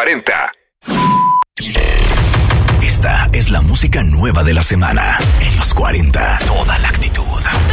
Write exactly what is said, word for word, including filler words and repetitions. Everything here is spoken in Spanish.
cuarenta. Esta es la música nueva de la semana. En los cuarenta, toda la actitud.